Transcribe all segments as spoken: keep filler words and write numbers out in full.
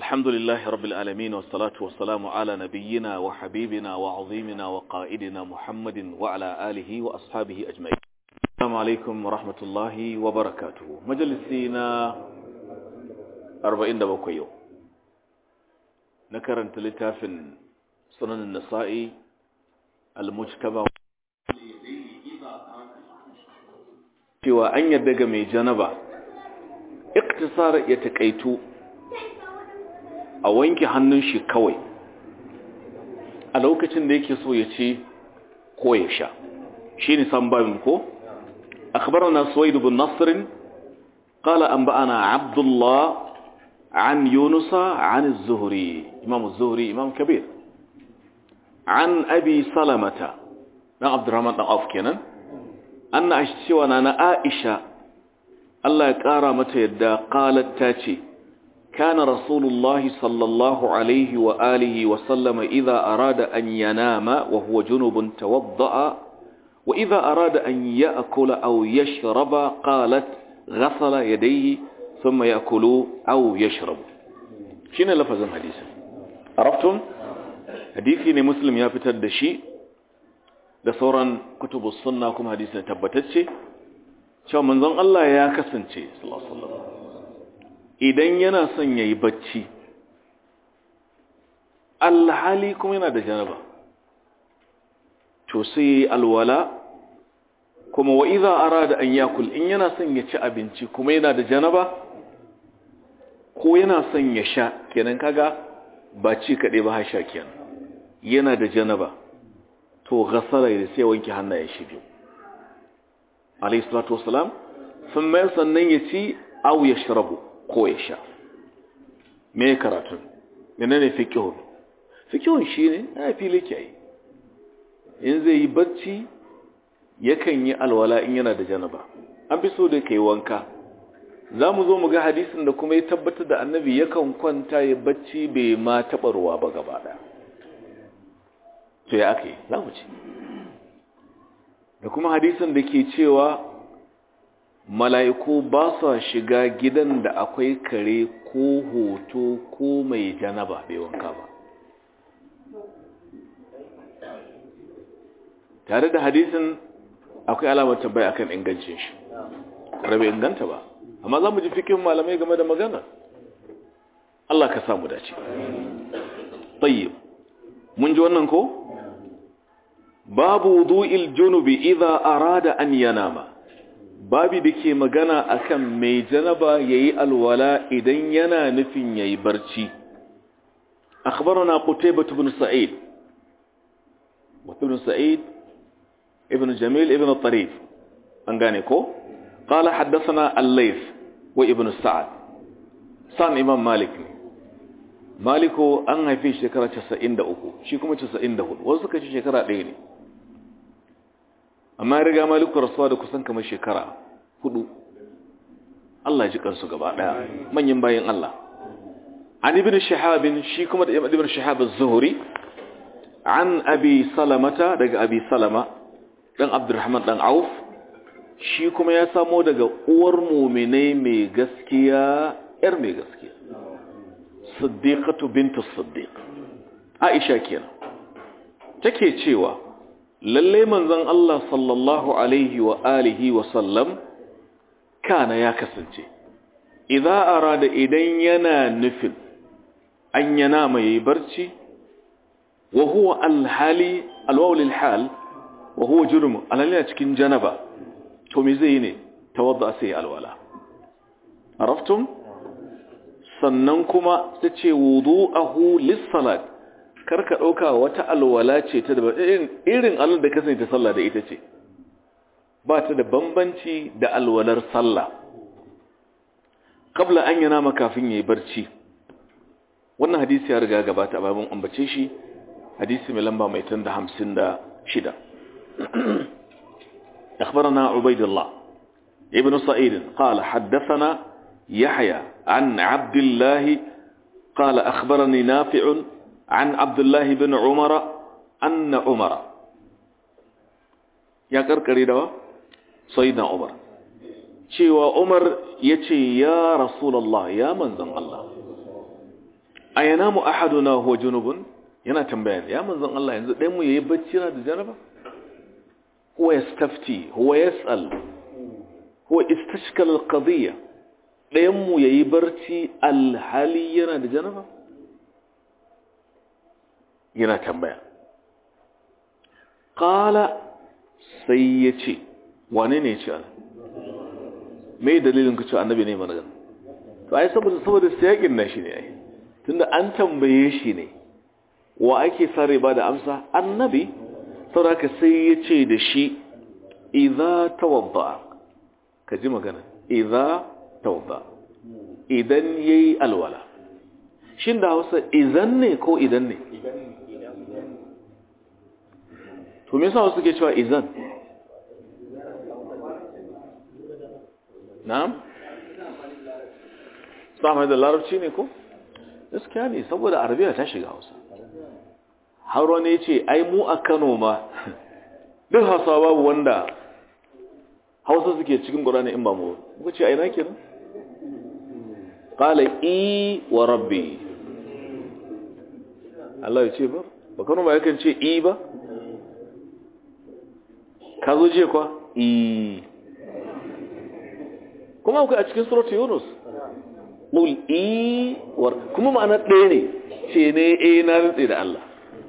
الحمد لله رب العالمين والصلاة والسلام على نبينا وحبيبنا وعظيمنا وقائدنا محمد وعلى آله وأصحابه أجمعين. السلام عليكم ورحمة الله وبركاته. مجلسينا أربعين دبوكيو نكرن تلتاف سنن النسائي المجتبى cewa an yadda ga mai janaba iktisar ya takaitu a wanke hannun shi kawai a lokacin da yake so ya ce ko ya sha shine san babin ko akhbarana suwaid ibn nasr qala anba'ana abdullah an yunus an az-zuhri imam az-zuhri imam kabir an abi salamata dan abdurrahman dan auf kenan anna ashcewa na Aisha Allah ya kara mata yadda qalat ta ce kana rasulullahi sallallahu alaihi wa alihi wa sallama idza arada an yanama wa huwa junubun tawadda'a wa idza arada an ya'kula aw yashraba qalat ghasala yadayhi thumma ya'kulu aw yashrabu shine lafazin hadisi araftum hadisi ne muslim ya fitar da shi da sauran kutubus sunna kuma hadisin tabbatacce cewa manzon Allah ya kasance sallallahu alaihi wasallam idan yana son yayi bacci alhali kuma yana da janaba to sai alwala kuma wa idza arada an yakul in yana son ya ci abinci kuma yana da janaba ko yana son ya sha kenan kaga ba ci kade ba ha sha kenan yana da janaba to gasara da sai wanke hannayen shi biyu alayhi salatu wassalam sun mai sannan ya ci aw ya shirabu ko ya sha me karatu menene fiqhu fiqhun shine a fili kai in zai yi bacci yakan yi alwala in yana da janaba an fi so da kai wanka zamu zo mu ga hadisin da kuma ya tabbatar da annabi yakan kwanta ya bacci bai ma taɓa ruwa ba gaba daya to ya ake za mu ci da kuma hadisin da ke cewa mala'iku ba sa shiga gidan da akwai kare ko hoto ko mai janaba bai wanka ba tare da hadisin akwai alamar tabbai akan ingancin shi rabe inganta ba amma za mu ji fikin malamai game da magana Allah ka samu dace tayyib mun ji wannan ko babu wudu'il junubi idza arada an yanama babi dake magana akan mai janaba yayi alwala idan yana nufin yayi barci akhbarana qutaybah ibn sa'id wa ibn sa'id ibn jamil ibn tarif an gane ko qala haddathana al-layth wa ibn sa'd san imam malik maliko an haife shekara casa'in da uku shi kuma casa'in da hudu wasu suka ce shekara ɗaya ne amma ya riga maliku rasuwa da kusan kamar shekara hudu Allah ji kansu gaba daya manyan bayin Allah an ibn shihab shi kuma da ibn shihab az-zuhri an abi salamata daga abi salama dan abdurrahman dan auf shi kuma ya samo daga uwar mu'minai mai gaskiya yar mai gaskiya siddiqatu bintu siddiq aisha kenan take cewa lalle manzon Allah sallallahu alaihi wa alihi wa sallam kana ya kasance idza arada idan yana nufin an yana mai barci wa huwa alhali alwawl alhal wa huwa junub alhali cikin janaba to me zai ne tawadda sai alwala araftum sannan kuma tace wudu'ahu lis-salat karka ɗauka wata alwala ce ta da irin alwala da kasance sallah da ita ce ba ta da bambanci da alwalar sallah kabla an yana makafin yayi barci wannan hadisi ya riga gabata a babun ambace shi hadisi mai lamba mai tanda hamsin da shida أخبرنا عبيد الله ابن سعيد قال حدثنا يحيى عن عبد الله قال أخبرني نافع عن عبد الله بن عمر أن عمر يا كركري دوا سيدنا عمر شيوا عمر يتي يا رسول الله يا منزل الله ayanamu ahaduna huwa junubun yana tambaya ya manzon Allah yanzu ɗayan mu yayi bacci yana da janaba huwa yastafti huwa yas'al huwa istashkala alqadiyya ɗayan mu yayi barci alhali yana da janaba yana tambaya qala sai yace wane ne yace me dalilin ku ce annabi ne mana to ai saboda saboda siyakin nashi ne ai tunda an tambaye shi ne wa ake sare ba da amsa annabi saboda sai ya ce da shi idza tawadda ka ji magana idza tawadda idan yayi alwala shin da Hausa idan ne ko idan ne to me yasa wasu ke cewa idan na'am sama da larabci ne ko gaskiya ne saboda arabiya ta shiga Hausa har wani yace ai mu a Kano ma duk Hausa babu wanda Hausa suke cikin Qur'ani in ba mu ku ce ai na kenan qala i wa rabbi Allah ya ce ba ba Kano ba yakan ce i ba ka zo je kwa i kuma ku a cikin suratul Yunus qul i wa kuma ma'ana ɗaya ne ce ne eh na rantsi da Allah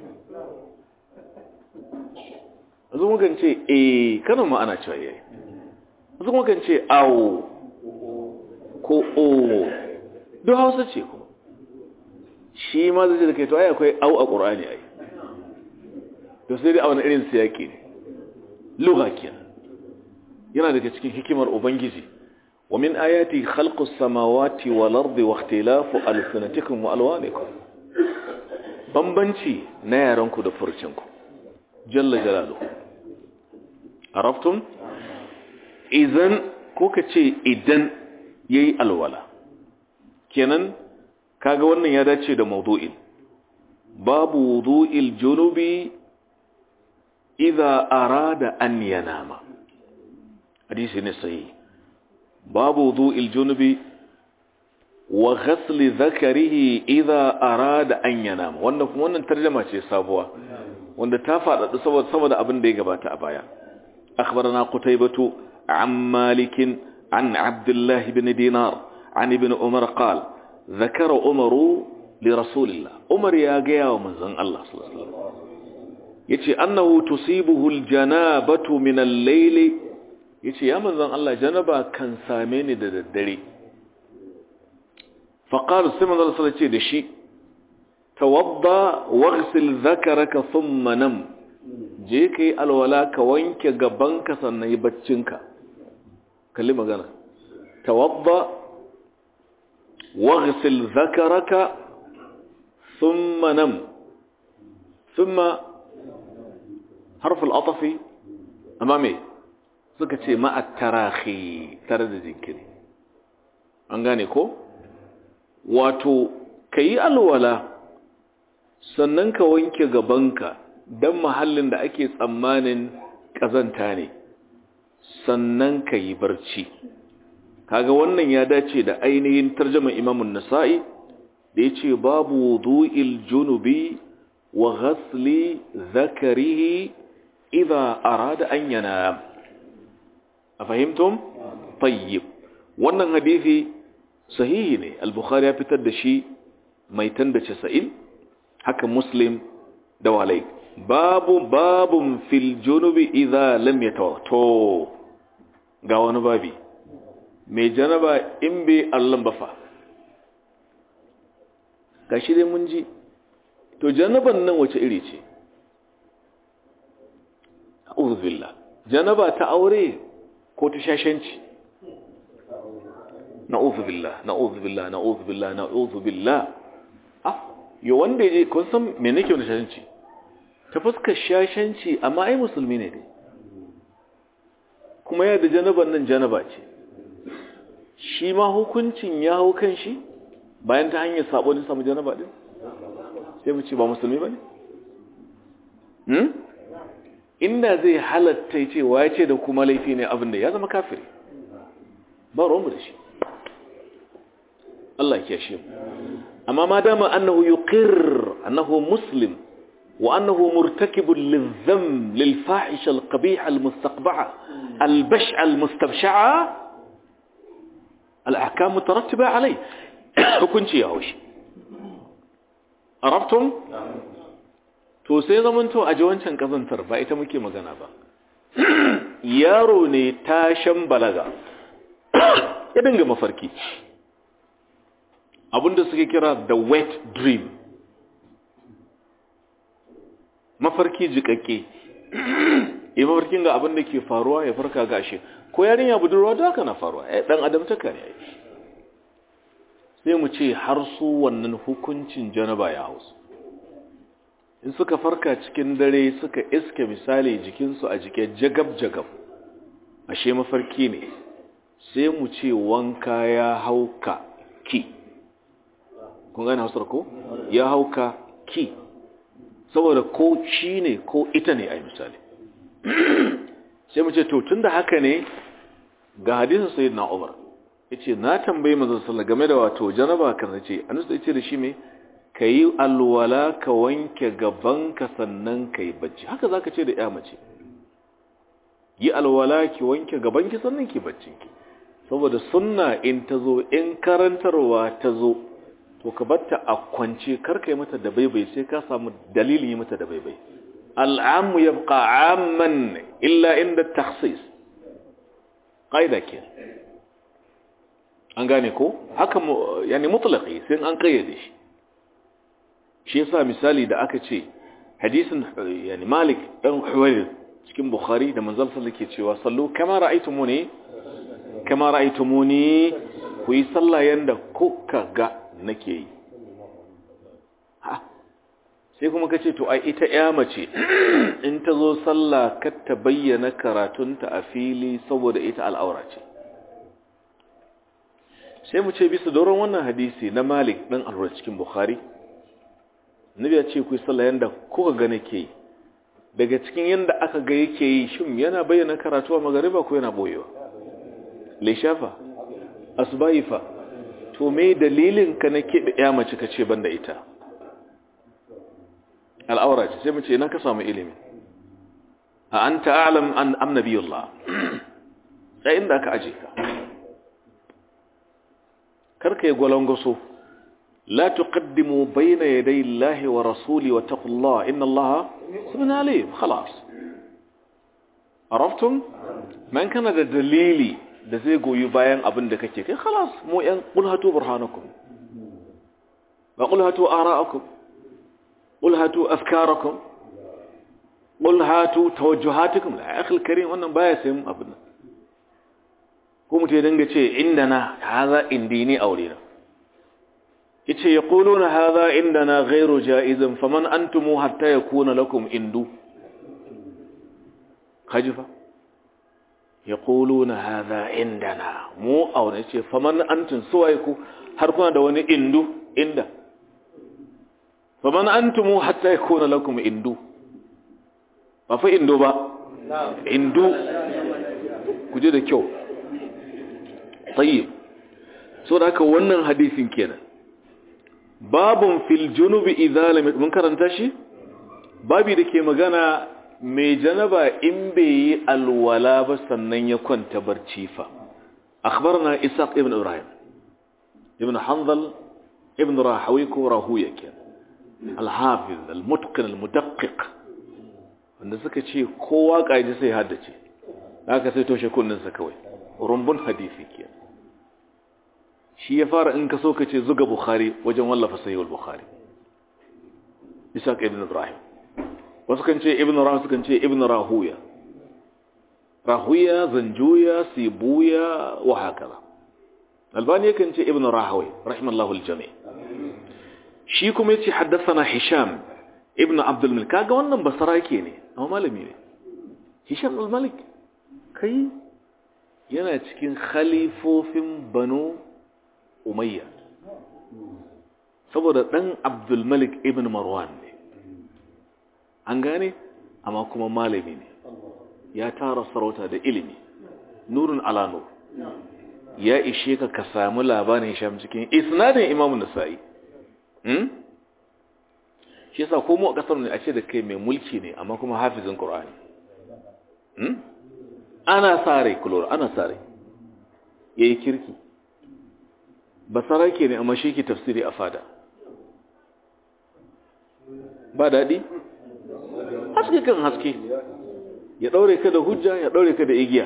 azu mukan ce eh kana ma'ana cewa yayi azu mukan ce au ko o duk Hausa ce kuma shi ma zai da kai to ai akwai au a Qur'ani ai to sai dai a wani irin siyaki ne lugha kenan yana daga cikin hikimar ubangiji wa min ayati khalqus samawati wal ardi wa ikhtilafu alsinatikum wa alwanikum bambanci na yaranku da furcinku jalla jalaluhu araftum idan ko kace idan yayi alwala kenan kaga wannan ya dace da mawdu'in babu wudu'il junubi idza arada an yanama hadisi ne sahih babu wudu'il junubi wa ghasli dhakarihi idza arada an yanama wannan kuma wannan tarjuma ce sabuwa wanda ta fada saboda saboda abin da ya gabata a baya akhbarana qutaybatu an malik an abdullah ibn dinar an ibn umar qala ذكر عمر لرسول الله عمر يا جاء ومنزل الله صلى الله عليه وسلم يتي أنه تصيبه الجنابة من الليل يتي يا منزل الله جنبا كان سامين ددري فقال سمع الله صلى الله عليه وسلم توضى واغسل ذكرك ثم نم جيكي الولاك وينك غبنك سنة بچنك كلمة قال توضى واغسل ذكرك ثم نم ثم حرف العطف امامي suka ce ma at-tarahi tare da jinkiri an gane ko wato kai alwala sannan ka wanke gabanka dan mahallin da ake tsammanin kazanta ne sannan kai barci kaga wannan ya dace da ainihin tarjuman Imam an-Nasa'i da yace babu wudu'il junubi wa ghasli dhakarihi idha arada an yanam afahimtum tayyib wannan hadisi sahihi ne al-Bukhari ya fitar da shi mai tanda casa'in haka Muslim da walai babu babun fil junubi idha lam yatawadda ga wani babi mai janaba in bai allon bafa ga shi dai mun ji to janaban nan wace iri ce a'udhu billah janaba ta aure ko ta shashanci na'udhu billah na'udhu billah na'udhu billah na'udhu billah ah yo wanda yaje kun san me nake wannan shashanci ta fuskar shashanci amma ai musulmi ne dai kuma ya da janaban nan janaba ce shi ma hukuncin ya hau kan shi bayan ta hanyar sabo din samu janaba din sai mu ce ba musulmi bane hmm inda zai halatta yace wa yace da kuma laifi ne abin da ya zama kafiri ba ruwan da shi Allah ya kiyashe mu amma ma dama annahu yuqir annahu muslim wa annahu murtakib lidh-dhanb lil-fahisha al-qabiha al-mustaqbaha al-bash'a al-mustabsha'a al-ahkam mutarattiba alayh hukunci ya haushi arabtum to sai zamanto a ji wancan kazantar ba ita muke magana ba yaro ne tashan balaga ya dinga mafarki abinda suke kira the wet dream mafarki jikakke ya mafarkin ga abinda ke faruwa ya farka gashi ko yarinya budurwa da haka na faruwa eh dan adam ta kare sai mu ce har su wannan hukuncin janaba ya hausu in suka farka cikin dare suka iske misali jikinsu a jike jagab-jagab ashe mafarki ne sai mu ce wanka ya hauka ki kun gane hausar ko? ya hauka ki saboda ko shi ne ko ita ne a misali sai mu ce to tun da haka ne ga hadisun sayi na umar ya ce na tambayi mazan sallah game da wato janaba kan ce an su ce da shi mai ka yi alwala ka wanke gabanka sannan ka yi bacci haka za ka ce da ya mace yi alwala ki wanke gabanki sannan ki baccinki saboda sunna in ta zo in karantarwa ta zo to ka batta a kwance karka yi mata da baibai sai ka samu dalilin yi mata da baibai al'amu yabqa amman illa inda takhsis qaida ke an gane ko haka yani mutlaqi sai an kayyade shi shi yasa misali da aka ce hadisin yani Malik dan Huwayr cikin Bukhari da manzon sallallahu alaihi cewa sallu kama ra'aytumuni kama ra'aytumuni ku yi sallah yanda kuka ga nake yi ha sai kuma kace to ai ita ya mace in ta zo sallah kar ta bayyana karatunta a fili saboda ita al'aura ce sai mu ce bisa doron wannan hadisi na Malik dan Al-Huwayr cikin Bukhari Nabi ya ce ku yi sallah yanda kuka ga nake yi daga cikin yanda aka ga yake yi shin yana bayyana karatu a magariba ko yana boyewa lishafa asbaifa to me dalilin ka na kebe ya mace kace banda ita al'aura ce sai mu ce ina ka samu ilimi a anta a'lam an am nabiyullah sai inda aka aje ka karka yi gwalangoso لا تقدموا بين يدي الله ورسوله واتقوا الله إن الله سبحانه عليم خلاص عرفتم من كان ده دليلي ده زي goyi bayan abin da kake kai خلاص mu yan qul hatu burhanakum wa qul hatu ara'akum qul hatu afkarakum qul hatu tawajjuhatukum la akhi alkarim wannan baya sai mu abin ko mutai danga ce indana haza indini aurena yace yaquluna hadha indana ghayru jaizin faman antum hatta yakuna lakum indu kajifa yaquluna hadha indana mu auna yace faman antum suwai ku har kuna da wani indu inda faman antum hatta yakuna lakum indu ba fa indu ba indu kuje da kyau tayyib so da haka wannan hadisin kenan babun fil junubi idza lam mun karanta shi babi dake magana mai janaba in bai yi alwala ba sannan ya kwanta barci fa akhbarna isaq ibn ibrahim ibn hanzal ibn rahawi ko rahuya kenan al-hafiz al-mutqin al-mudaqqiq wanda suka ce kowa kaiji sai haddace haka sai toshe kunnin sa kawai rumbun hadisi kenan shi ya fara in ka so ka ce zuga Bukhari wajen wallafa sahihul Bukhari Isaac ibn Ibrahim wasu kan ce ibn Rahu kan ce ibn Rahuya Rahuya Zanjuya Sibuya wa hakaza Albani kan ce ibn Rahawi rahimallahu aljami shi kuma yace haddathana Hisham ibn Abdul Malik kaga wannan basarake ne amma malami ne Hisham al-Malik kai yana cikin khalifofin Banu Umayya saboda dan Abdul Malik ibn Marwan ne an gane amma kuma malami ne ya tara sarauta da ilimi nurun ala nur ya ishe ka ka samu labarin Hisham cikin isnadin Imam Nasa'i hmm shi yasa ko mu a kasar ne a ce da kai mai mulki ne amma kuma hafizin Qur'ani hmm ana sare kulur ana sare yayi kirki basarake ne amma shi ke tafsiri a fada ba dadi haske kan haske ya daure ka da hujja ya daure ka da igiya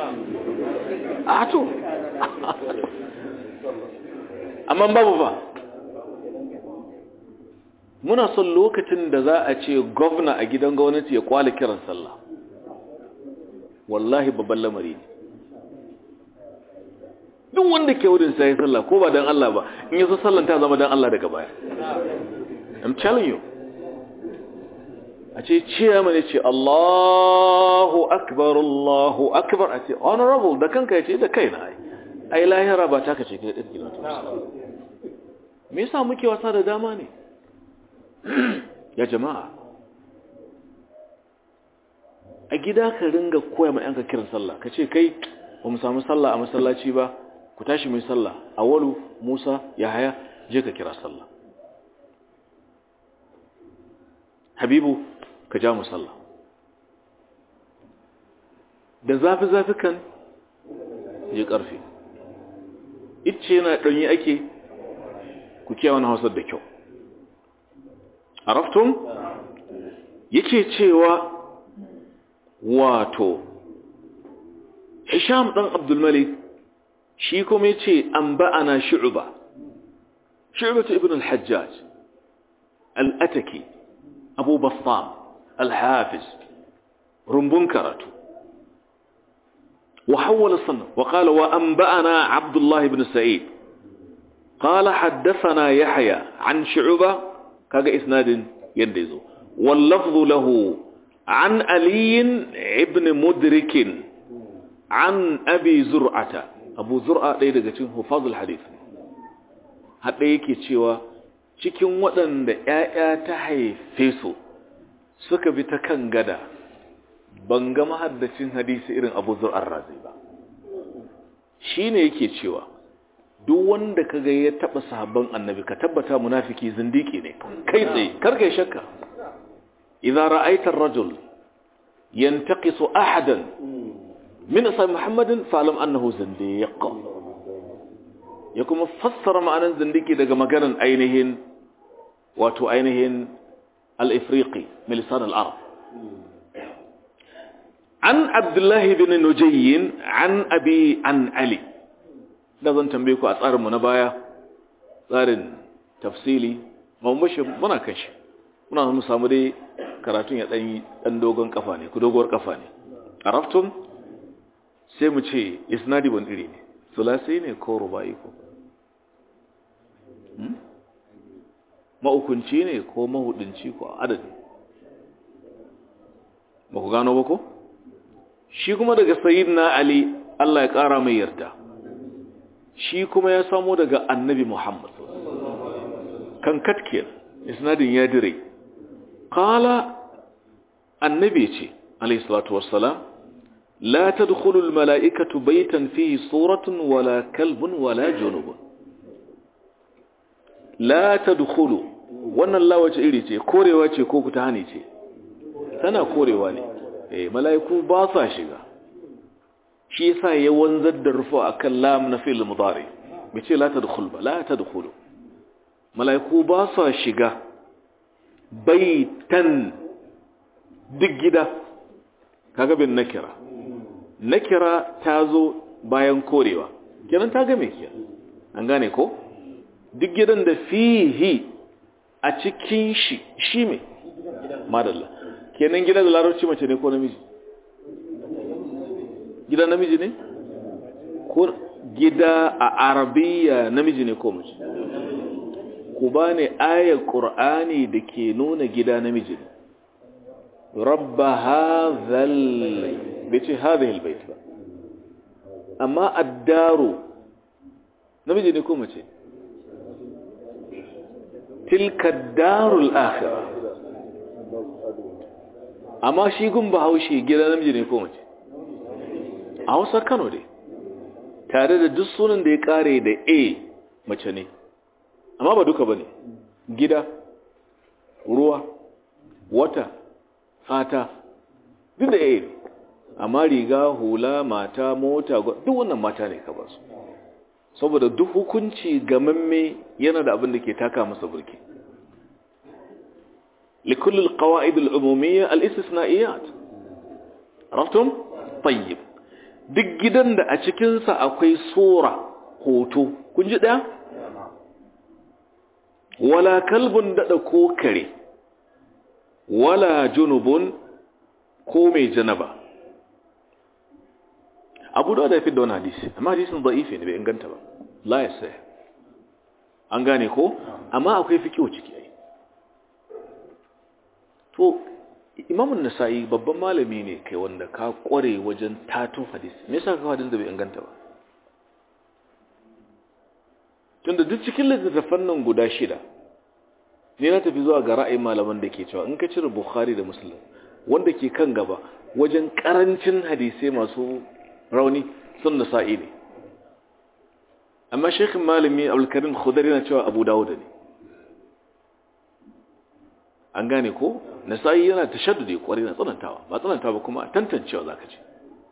a to amma babu ba muna son lokacin da za a ce gwamna a gidan gwamnati ya kwale kiran sallah wallahi babban lamari ne duk wanda ke wurin sai sallah ko ba dan Allah ba in yaso sallan ta zama dan Allah daga baya I'm telling you a ce ciya mane ce Allahu akbar Allahu akbar a ce honorable da kanka ya ce da kaina ai ai lahira ba ta kace kai dinki ba me yasa muke wasa da dama ne ya jama'a a gida ka ringa koya ma yanka kiran sallah ka ce kai ba mu samu sallah a masallaci ba ku tashi mai sallah awalu Musa Yahaya je ka kira sallah Habibu ka ja mu sallah da zafi zafi kan je karfi icce yana danyi ake ku kiyaye wannan Hausar da kyau araftum yake cewa wato Hisham dan Abdul Malik shi kuma yace an ba'ana Shu'ba Shu'ba ibn al-Hajjaj al-Ataki Abu Bastam al-Hafiz rumbun karatu وحول الصنف وقال وأنبأنا عبد الله بن سعيد قال حدثنا يحيى عن شعبة كاغا إسناد يندزو واللفظ له عن علي ابن مدرك عن أبي زرعة أبو زرعة ليه daga cikin hufazul hadith hada yake cewa cikin waɗanda ƴaƴa ta haife su suka bi ta kan gada ban ga mahaddacin hadisi irin Abu Zur'ar Razi ba shine yake cewa duk wanda kaga ya taba sahabban annabi ka tabbata munafiki zindiki ne kai tsaye karka yi shakka idza ra'aita ar-rajul yantaqisu ahadan min ashab Muhammadin fa'lam annahu zindiq ya kuma fassara ma'anan zindiki daga maganar ainihin wato ainihin al-ifriqi min lisan al-arab an Abdullah ibn Nujay an abi an Ali da zan tambaye ku a tsarinmu na baya tsarin tafsili mun bashi muna kan shi muna mu samu dai karatun ya dan dan dogon kafa ne ku doguwar kafa ne araftum sai mu ce isnadi ban iri ne sulasi ne ko rubai ko hmm? maukunci ne ko mahudinci ko adadi ba ku gano ba ko shi kuma daga sayyidina Ali Allah ya kara mai yarda shi kuma ya samu daga annabi Muhammad kan katkiyar isnadin ya dire qala annabi ce alayhi salatu wassalam la tadkhulu almalaikatu baytan fihi suratun wala kalbun wala junubun la tadkhulu wannan lawace iri ce korewa ce ko ku ta hani ce tana korewa ne eh malaiku ba sa shiga shi yasa ya wanzar da rufu akan lam na fi'il mudari bai ce la tadkhul ba la tadkhulu malaiku ba sa shiga baitan duk gida kaga bin nakira nakira tazo bayan korewa kenan ta ga me kenan an gane ko duk gidan da fihi a cikin shi shi me madalla kenan gidan da larabci mace ne ko namiji gida namiji ne ko gida a arabiya namiji ne ko mace ku bani ayar qur'ani da ke nuna gida namiji ne rabba hadhal bace hadhihi albayt ba amma ad-daru namiji ne ko mace tilka ad-darul akhirah amma shi gun bahaushe gida namiji ne ko mace a Hausa Kano dai tare da duk sunan da ya kare da a mace ne amma ba duka bane gida ruwa wata fata duk da a ne amma riga hula mata mota duk wannan mata ne ka ba su saboda duk hukunci gamamme yana da abin da ke taka masa burki لكل القواعد العمومية الاستثنائيات عرفتم؟ طيب duk gidan da a cikinsa akwai sura hoto kun ji ɗaya? wala kalbun daɗa ko kare wala junubun ko mai janaba abu da ya fi da wani hadisi amma hadisin da'ifi ne bai inganta ba la ya sai an gane ko amma akwai fikiyo ciki ai to imamun nasa'i babban malami ne kai wanda ka kware wajen tato hadisi me yasa ka hadin da bai inganta ba tunda duk cikin littattafan nan guda shida ne na tafi zuwa ga ra'ayin malaman da ke cewa in ka cire bukhari da muslim wanda ke kan gaba wajen karancin hadisai masu rauni sun nasa'i ne amma sheikhin malami abdul karim khudari na cewa abu dawud ne an gane ko nasa'i yana tashaddudi kwari na tsanantawa ba tsanantawa ba kuma tantancewa zaka ce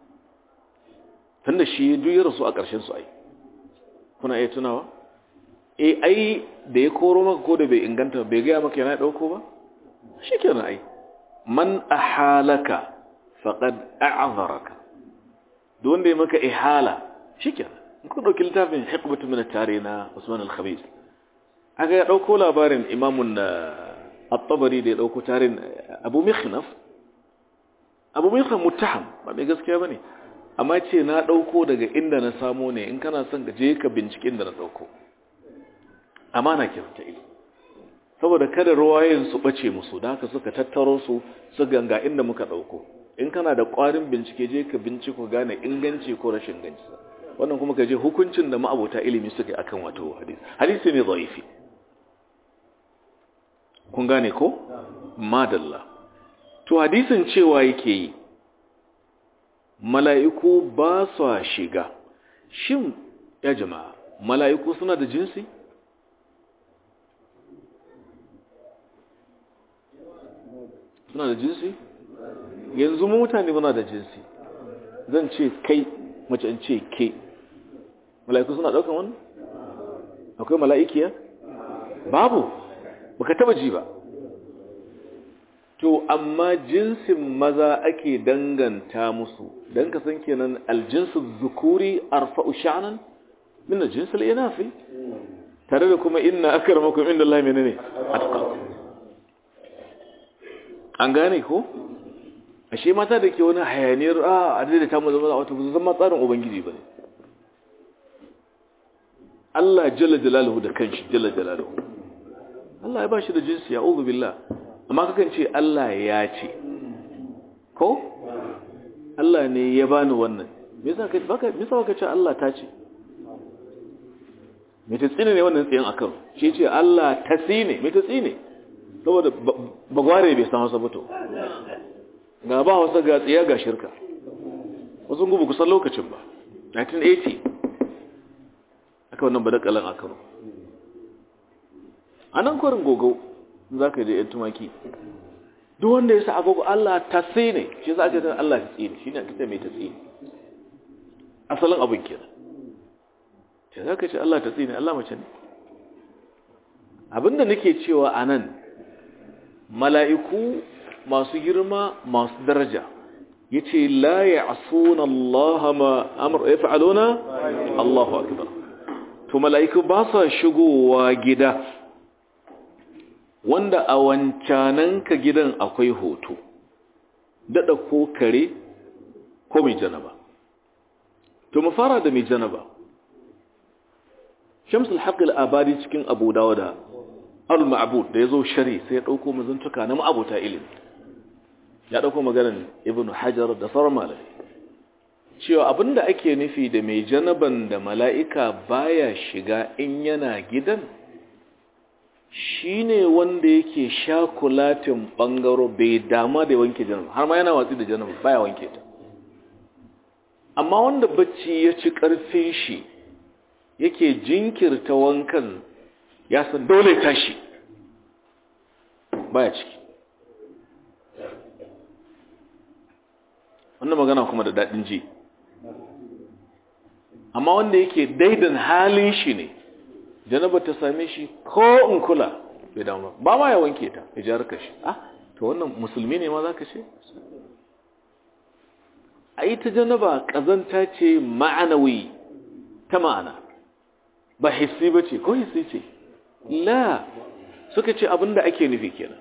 tunda shi duk ya rasu a ƙarshen su ai kuna iya tunawa eh ai da ya koro maka ko da bai inganta bai ga maka yana dauko ba shikenan ai man ahalaka faqad a'zaraka duk wanda ya maka ihala shikenan in ku dauki littafin hiqbatu min at-tarikh na Usman al-Khamis aga ya dauko labarin imamun الطبري da ya dauko tarin Abu Mikhnaf Abu Mikhnaf muttaham ba mai gaskiya bane amma ce na dauko daga inda na samu ne in kana son ka je ka binciken da na dauko amana kirta ilimi saboda kada ruwayen su bace musu da haka suka tattaro su su ganga inda muka dauko in kana da ƙwarin bincike je ka binciko gane inganci ko rashin inganci wannan kuma ka je hukuncin da ma'abota ilimi suka yi akan wato hadisi hadisi ne dhaifi kun gane ko madalla to hadisin cewa yake yi mala'iku ba su shiga shin ya jama'a mala'iku suna da jinsi suna da jinsi yanzu mutane muna da jinsi zan ce kai mace in ce ke mala'iku suna daukan wannan akwai mala'ikiya babu baka taba ji ba to amma jinsin maza ake danganta musu dan ka san kenan aljinsu dhukuri arfa'u sha'nan min aljins al-inafi tare da kuma inna akramakum indallahi menene atqakum an gane ko ashe mata da ke wani hayaniyar a adai da ta mu zama wata ba zama tsarin ubangiji bane Allah jalla jalaluhu da kanshi jalla jalaluhu Allah ya bashi da jinsi ya uzu billah amma kakan ce Allah ya ce ko Allah ne ya bani wannan me yasa ka baka me yasa ka ce Allah ta ce me ta tsine ne wannan tsayin akan shi ce Allah ta tsine me ta tsine saboda bagware bai san Hausa ba to ga ba Hausa ga tsiya ga shirka wasu gubu kusan lokacin ba nineteen eighty aka wannan badakalan akan a nan kwarin gogo za ka je ‘yan tumaki duk wanda ya sa agogo Allah ta tsine shi za a ce Allah ta tsine shi ne aka mai ta tsine asalin abin kenan ce za ka ce Allah ta tsine Allah mace ne abinda nake cewa a nan mala'iku masu girma masu daraja ya ce la ya asuna Allah ma amur ya fa'aluna Allahu akbar to mala'iku ba sa shigowa gida wanda a wancananka gidan akwai hoto daɗa ko kare ko mai janaba to mu fara da mai janaba shamsul haqqil abadi cikin abu dawuda al-ma'bud da yazo shari sai ya dauko mazantuka na ma'abuta ilimi ya dauko maganar ibnu hajar da sauran malami cewa abinda ake nufi da mai janaban da mala'ika baya shiga in yana gidan shi ne wanda yake shakulatin ɓangaro bai dama da wanke janaba har ma yana watsi da janaba baya wanke ta amma wanda bacci ya ci ƙarfin shi yake jinkirta wankan ya san dole tashi baya ciki. wannan magana kuma da daɗin ji. amma wanda yake daidan halin shi ne janaba ta same shi ko in kula bai damu ba ma ya wanke ta ya jar kashi. ah to wannan musulmi ne ma zaka ce ai ta janaba kazanta ce ma'anawi ta ma'ana ba hissi bace ko hissi ce la suka ce abinda ake nufi kenan.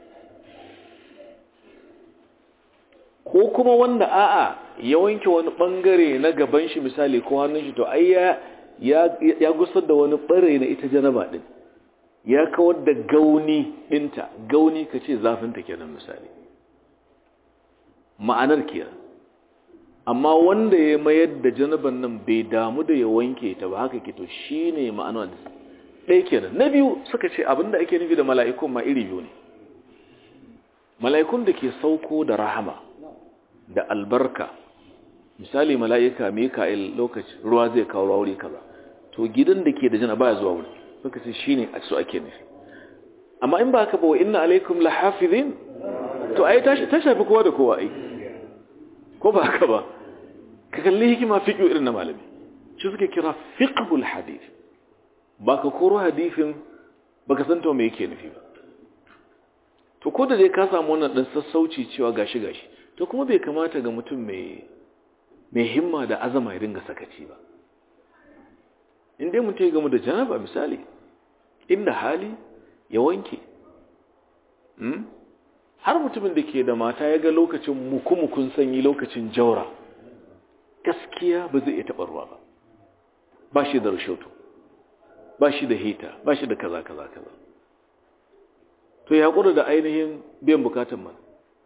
ko kuma wanda a'a ya wanke wani bangare na gaban shi misali ko hannun shi to ai ya ya gusar da wani bare na ita janaba din ya kawar da gauni dinta gauni kace zafin ta kenan misali ma'anar kenan. amma wanda ya mayar da janaban nan bai damu da ya wanke ta ba haka ke to shine ma'anar ɗaya kenan. na biyu suka ce abinda ake nufi da mala'ikun ma iri biyu ne. mala'ikun da ke sauko da rahama da albarka misali mala'ika Mika'il lokaci ruwa zai kawo ruwa wuri kaza to gidan da ke da janaba baya zuwa wuri suka ce shine a so ake nufi. amma in ba haka ba wa inna alaikum lahafizin to ai ta shafi kowa da kowa ai ko ba haka ba. ka kalli hikima fiqh irin na malami shi suke kira fiqhul hadith ba ka koro hadithin baka san to me yake nufi ba. to ko da dai ka samu wannan dan sassauci cewa gashi gashi to kuma bai kamata ga mutum mai mai himma da azama ya dinga sakaci ba. in dai mutum ya gamu da janaba misali inda hali ya wanke hmm? har mutumin da ke da mata ya ga lokacin mukumukun sanyi lokacin jaura gaskiya ba zai iya taɓa ruwa ba ba shi da rashoto ba shi da hita ba shi da kaza kaza kaza to ya haƙura da ainihin biyan bukatun mana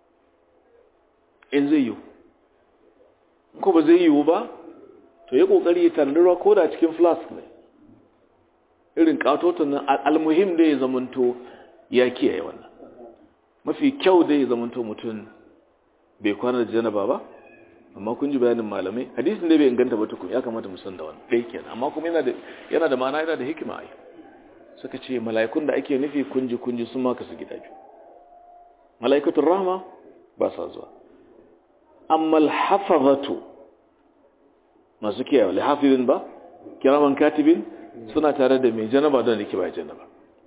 in zai yiwu ko ba zai yiwu ba to ya ƙoƙari ya tanadi ruwa ko da cikin flask ne irin ƙatoton nan almuhim da ya zamanto ya kiyaye wannan mafi kyau da ya zamanto mutum bai kwana da janaba ba. amma kun ji bayanin malamai hadisin da bai inganta ba tukun ya kamata mu san da wannan dai kenan. amma kuma yana da yana da ma'ana yana da hikima ai suka ce mala'ikun da ake nufi kunji kunji sun maka su gida biyu. mala'ikatul rahma ba sa zuwa amma al-hafazatu masu kiyaye al-hafizin ba kiraman katibin suna tare da mai janaba don yake ba janaba.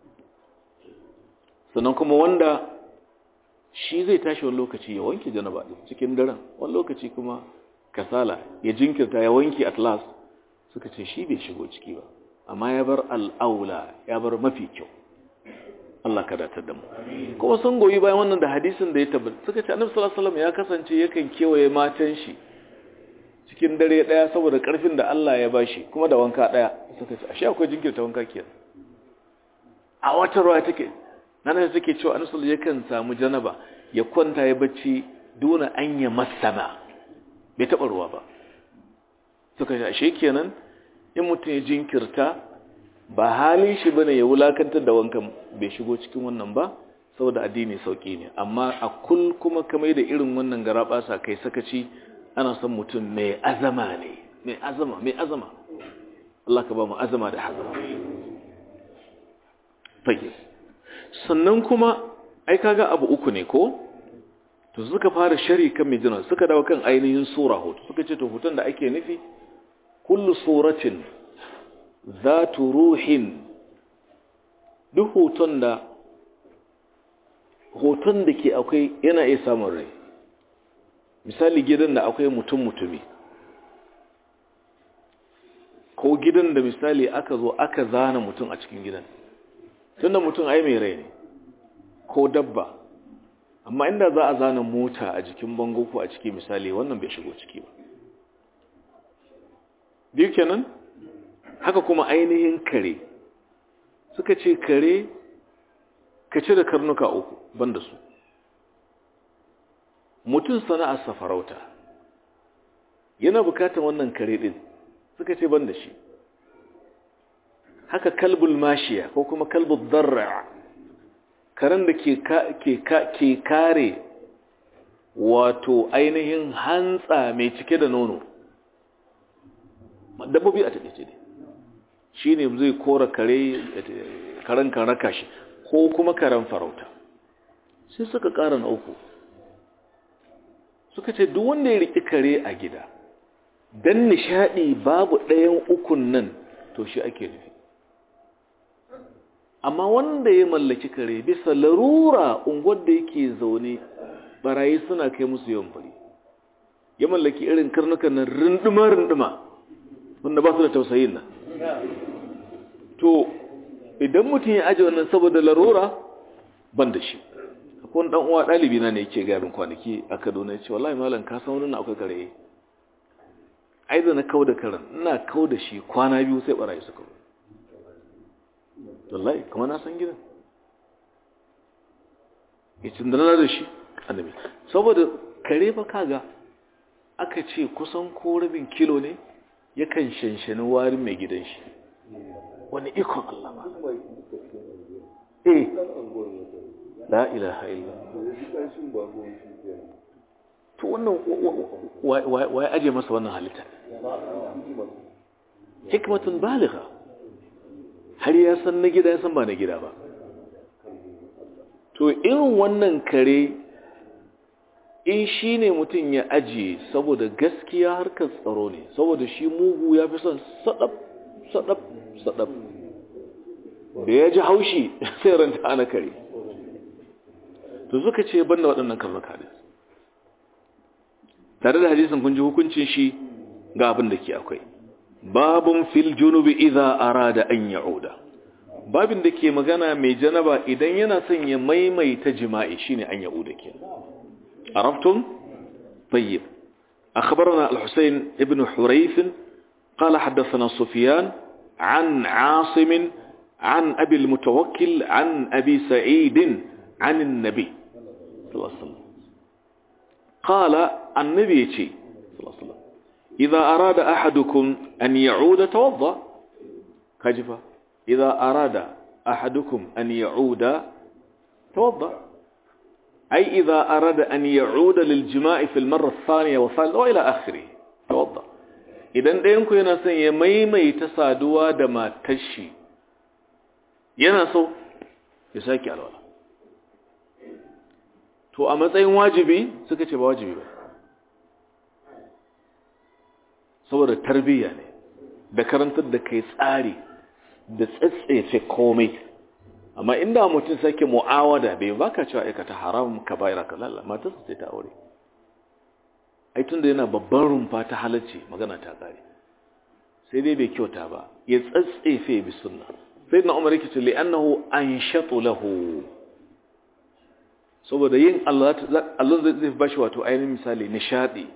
sannan kuma wanda shi zai tashi wani lokaci ya wanke janaba din cikin daren wani lokaci kuma kasala ya jinkirta ya wanke at last suka ce shi bai shigo ciki ba amma ya bar al'aula ya bar mafi kyau. Allah ka datar da mu. kuma sun goyi bayan wannan da hadisin da ya tabbata suka ce annabi sallallahu alaihi wasallam ya kasance yakan kewaye matan shi cikin dare daya saboda karfin da Allah ya bashi kuma da wanka daya suka ce ashe akwai jinkirta wanka kenan. a wata ruwa take nan da take cewa annabi sallallahu yakan samu janaba ya kwanta ya bacci duna an ya masama bai taba ruwa ba suka ce ashe kenan in mutum ya jinkirta ba halin shi bane ya wulakantar da wankan bai shigo cikin wannan ba saboda addini sauki ne. amma a kul kuma kamar da irin wannan garabasa kai sakaci ana son mutum mai azama ne mai azama mai azama Allah ka ba mu azama da hazama. tayyib sannan kuma ai kaga abu uku ne ko to suka fara shari kan mijina suka dawo kan ainihin sura hoto suka ce to hoton da ake nufi kullu suratin zatu ruhin duk hoton da hoton da ke akwai yana iya samun rai misali gidan da akwai mutum mutumi ko gidan da misali aka zo aka zana mutum a cikin gidan tunda mutum ai mai rai ne ko dabba amma inda za a zana mota a jikin bango ko a ciki misali wannan bai shigo ciki ba biyu kenan haka kuma ainihin kare suka ce kare ka cire karnuka uku banda su mutum sana'ar safarauta yana bukatar wannan kare din suka ce banda shi haka kalbul mashiya ko kuma kalbul darra karen da ke ke ke kare wato ainihin hantsa mai cike da nono dabbobi a taƙaice ne shi ne zai kora kare karen kan raka shi ko kuma karen farauta sai suka ƙara na uku suka ce duk wanda ya riƙi kare a gida don nishaɗi babu ɗayan ukun nan to shi ake nufi amma wanda ya mallaki kare bisa larura unguwar da yake zaune barayi suna kai musu yawan fari ya mallaki irin karnukan nan rinduma-rinduma wanda ba su da tausayin nan to idan mutum ya aje wannan saboda larura ban da shi akwai dan uwa ɗalibi na ne yake garin kwanaki a Kaduna ya ce wallahi malam ka san wannan akwai kare ai da na kau da karen ina kau da shi kwana biyu sai barayi suka wallahi kuma na san gidan yace da na da shi annabi saboda kare fa kaga aka ce kusan ko rabin kilo ne yakan shanshani warin mai gidan shi wani ikon Allah ba eh la ilaha illa to wannan wai aje masa wannan halitta hikmatun baligha har ya san na gida ya san ba na gida ba to irin wannan kare in shi ne mutum ya ajiye saboda gaskiya harkar tsaro ne saboda shi mugu ya fi son sadab sadab sadab da ya ji haushi sai ranta ana kare to suka ce banda waɗannan karnuka ne tare da hadisin kun ji hukuncin shi ga abin da ke akwai babun fil junubi idza arada an ya'uda babin da ke magana mai janaba idan yana son ya maimaita jima'i shine an ya'uda kenan عرفتم طيب أخبرنا الحسين ابن حريث قال حدثنا سفيان عن عاصم عن أبي المتوكل عن أبي سعيد عن النبي صلى الله عليه وسلم قال النبي صلى الله عليه وسلم إذا أراد أحدكم أن يعود توضأ كجفة إذا أراد أحدكم أن يعود توضأ أي إذا أراد أن يعود للجماع في المرة الثانية والثالثة وإلى آخره توضأ إذن ɗayanku yana son ya maimaita saduwa da matar shi yana so ya sake alwala to a matsayin wajibi suka ce ba wajibi ba saboda tarbiyya ne da karantar da kai tsari da tsatsefe komai amma inda mutum sake mu'awada bai baka cewa aikata haram ka bayar ka lalla matarsa sai ta aure ai tunda yana babban rumfa ta halacci magana ta kare sai dai bai kyauta ba ya tsatsefe bi sunna sayyidina umar yake ce li'annahu anshatu lahu saboda yin Allah Allah zai bashi wato ainihin misali nishadi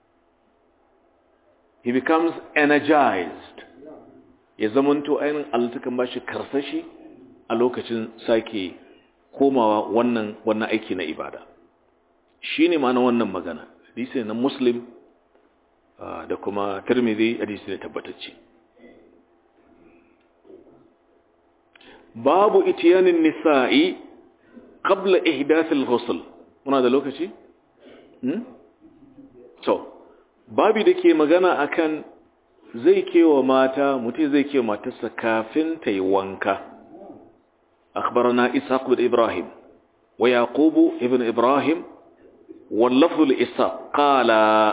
he becomes energized ya zamanto ainihin Allah ta kan bashi karsashi a lokacin sake komawa wannan wannan aiki na ibada shine ma'anar wannan magana hadisi na Muslim da kuma Tirmidhi hadisi ne tabbatacce babu itiyanin nisa'i qabla ihdath al-ghusl muna da lokaci hmm so babu dake magana akan zai kewa mata mutai zai kewa matarsa kafin ta yi wanka أخبرنا إسحاق بن إبراهيم ويعقوب ابن إبراهيم واللفظ لإسحاق قال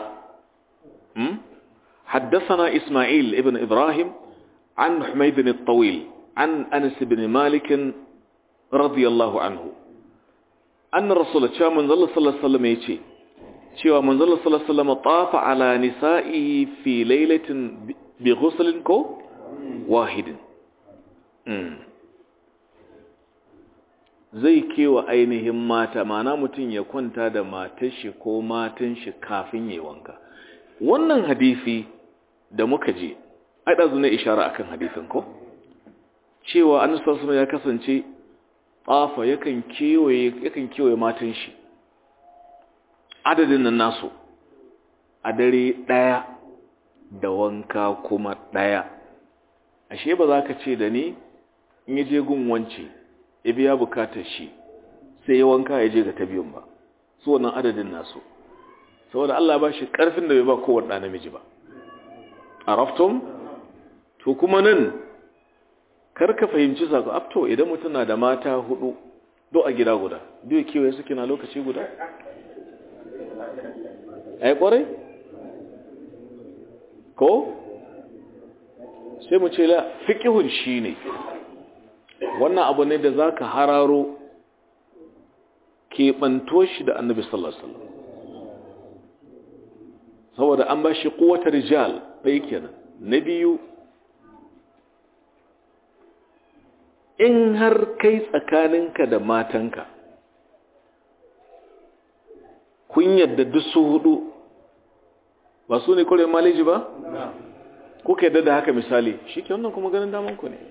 حدثنا إسماعيل ابن إبراهيم عن حميد الطويل عن أنس بن مالك رضي الله عنه أن الرسول صلى الله عليه وسلم يتي شوى من صلى الله عليه وسلم طاف على نسائه في ليلة بغسل كو واحد مم. zai kewa ainihin mata mana mutum ya kwanta da matar shi ko matan shi kafin yayi wanka wannan hadisi da muka ji ai da zuna ishara akan hadisin ko cewa annabi sallallahu alaihi ya kasance tsafa yakan kewaye yakan kewaye matan shi adadin nan nasu a dare daya da wanka kuma daya ashe ba za ka ce da ni in yaje gun wance ya biya bukatar shi sai ya wanka ya je ga ta biyun ba su wannan adadin nasu saboda Allah ba shi karfin da bai ba kowanne namiji ba araftum to kuma nan karka fahimci sako afto idan mutum na da mata hudu do a gida guda biyu kewaye suke na lokaci guda ai kwarai ko sai mu ce la fiqhun shine wannan abu ne da zaka hararo ke banto shi da Annabi sallallahu alaihi wasallam saboda an bashi quwwatar rijal dai kenan na biyu in har kai tsakaninka da matanka kun yadda duk su hudu ba su ne kore maliji ba? kuka yadda da haka misali shi ke wannan kuma ganin damanku ne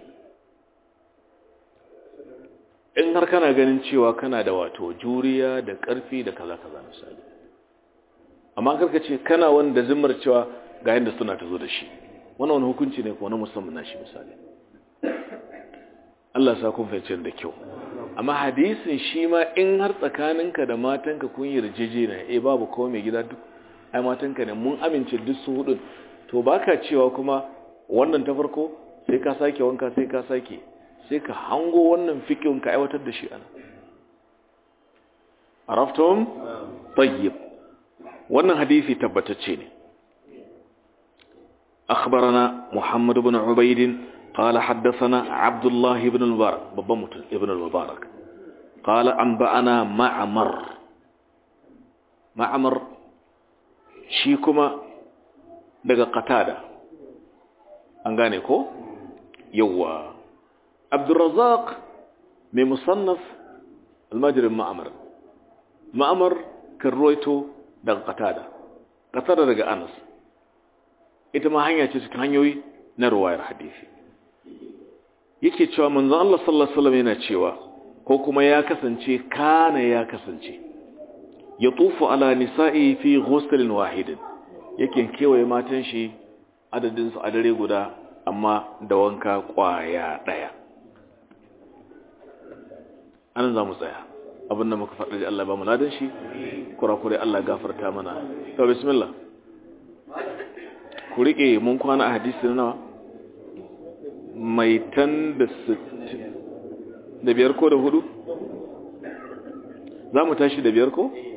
in har kana ganin cewa kana da wato juriya da ƙarfi da kaza-kaza misali amma karka ce kana wanda zimmar cewa ga yadda suna ta zo da shi wannan wani hukunci ne ko na musamman na shi misali Allah sa kun fahimci da kyau amma hadisin shi ma in har tsakaninka da matanka kun yi rijejena eh babu kowa mai gida duk ai matanka ne mun amince duk su hudun to baka cewa kuma wannan ta farko sai ka sake wanka sai ka sake sai ka hango wannan fiqhin ka aiwatar da shi ana araftum tayyib wannan hadisi tabbatacce ne akhbarana muhammad ibn ubayd قال حدثنا عبد الله بن المبارك بابا ابن المبارك قال أنبأنا معمر معمر شيكما دقا قتادة أنغاني كو يوا عبد الرزاق من مصنف المجرم معمر معمر كرويتو دقا قتادة قتادة دقا أنس إتما هنيا تسك هنيوي نرواية الحديثي yake cewa manzon Allah sallallahu alaihi wasallam yana cewa ko kuma ya kasance kana ya kasance yatufu ala nisa'i fi ghuslin wahidin yake kewaye matan shi adadin su a dare guda amma da wanka kwaya daya anan zamu tsaya abin da muka faɗa da Allah ba mu ladan shi kurakure Allah gafarta mana to bismillah ku rike mun kwana a hadisi na nawa mai tan da sittin da biyar ko da hudu za mu tashi da biyar ko